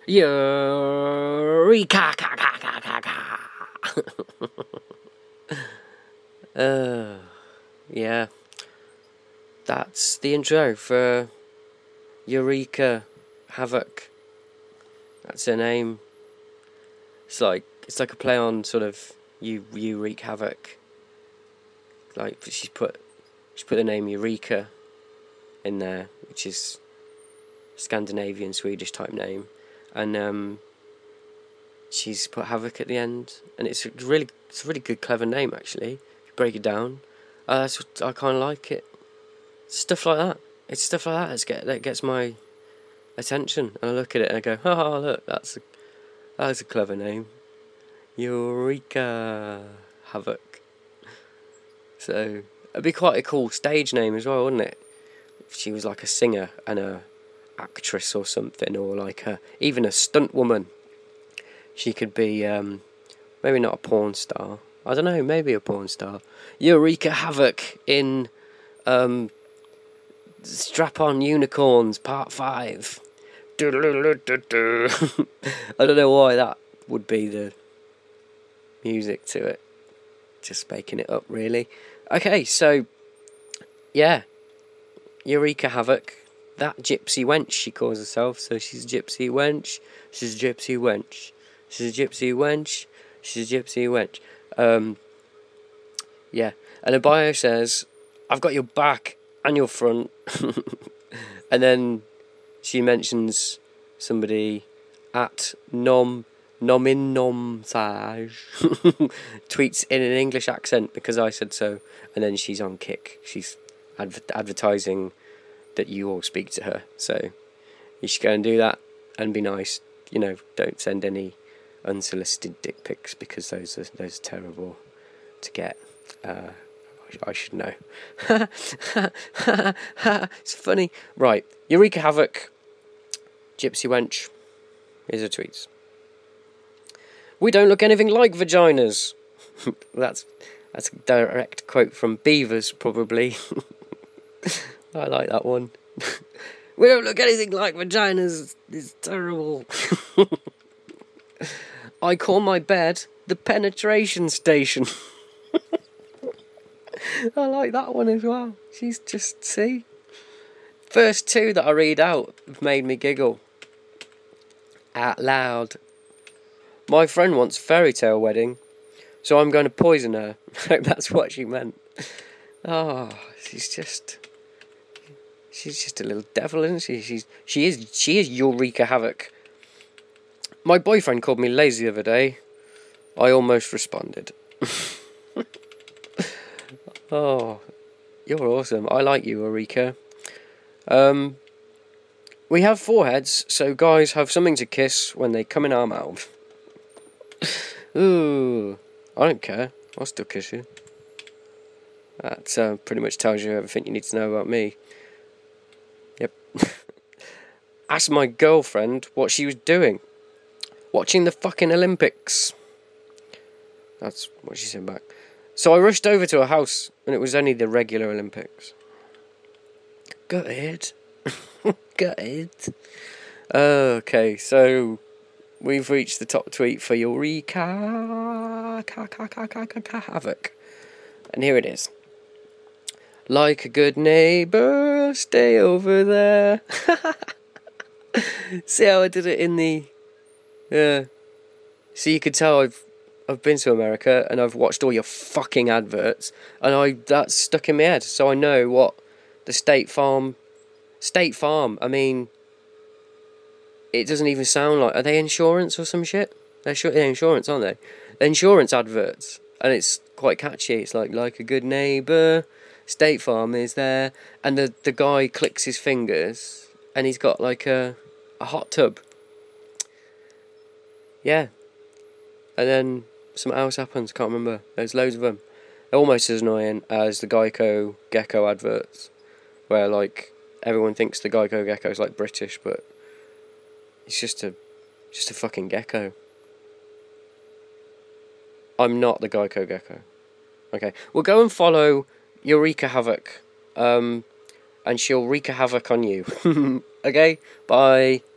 Eureka! Yeah, that's the intro for Eureka Havoc. That's her name. It's like a play on sort of you wreak havoc. Like she put the name Eureka in there, which is Scandinavian Swedish type name, and she's put Havoc at the end, and it's a really good clever name actually. If you break it down, I kind of like it. Stuff like that. It's stuff like that gets my attention, and I look at it and I go, oh look, that's a clever name, Eureka Havoc. So it'd be quite a cool stage name as well, wouldn't it? If she was like a singer and a actress or something, or like even a stunt woman. She could be maybe not a porn star. I don't know, maybe a porn star. Eureka Havoc in Strap-on Unicorns Part 5. I don't know why that would be the music to it. Just making it up, really. Okay, so yeah, Eureka Havoc. That gypsy wench, she calls herself. So she's a gypsy wench. She's a gypsy wench. She's a gypsy wench. She's a gypsy wench. Yeah. And her bio says, I've got your back and your front. And then she mentions somebody at Nominnomsage. Tweets in an English accent because I said so. And then she's on Kick. She's advertising that you all speak to her. So you should go and do that and be nice. You know, don't send any unsolicited dick pics because those are terrible to get. I should know. It's funny. Right, Eureka Havoc, gypsy wench. Here's her tweets. We don't look anything like vaginas. That's a direct quote from Beavers, probably. I like that one. We don't look anything like vaginas. It's terrible. I call my bed the penetration station. I like that one as well. She's just, see? First two that I read out have made me giggle. Out loud. My friend wants fairy tale wedding, so I'm going to poison her. That's what she meant. Oh, she's just a little devil, isn't she? She is Eureka Havoc. My boyfriend called me lazy the other day. I almost responded. Oh, you're awesome. I like you, Eureka. We have foreheads, so guys have something to kiss when they come in our mouth. Ooh, I don't care. I'll still kiss you. That pretty much tells you everything you need to know about me. Yep. Asked my girlfriend what she was doing. Watching the fucking Olympics. That's what she said back. So I rushed over to her house, and it was only the regular Olympics. Gutted. Gutted. Okay, so we've reached the top tweet for Eureka Havoc. And here it is. Like a good neighbour, stay over there. See how I did it in the... Yeah. So you could tell I've been to America and I've watched all your fucking adverts, and that's stuck in my head, so I know what the State Farm, I mean, it doesn't even sound like, are they insurance or some shit? They're insurance, aren't they? They're insurance adverts, and it's quite catchy. It's like a good neighbour, State Farm is there, and the guy clicks his fingers, and he's got like a hot tub. Yeah. And then something else happens, can't remember. There's loads of them. They're almost as annoying as the Geico Gecko adverts, where like everyone thinks the Geico Gecko is like British, but it's just a fucking gecko. I'm not the Geico Gecko. Okay, we'll go and follow Eureka Havoc, and she'll wreak a havoc on you. Okay, bye.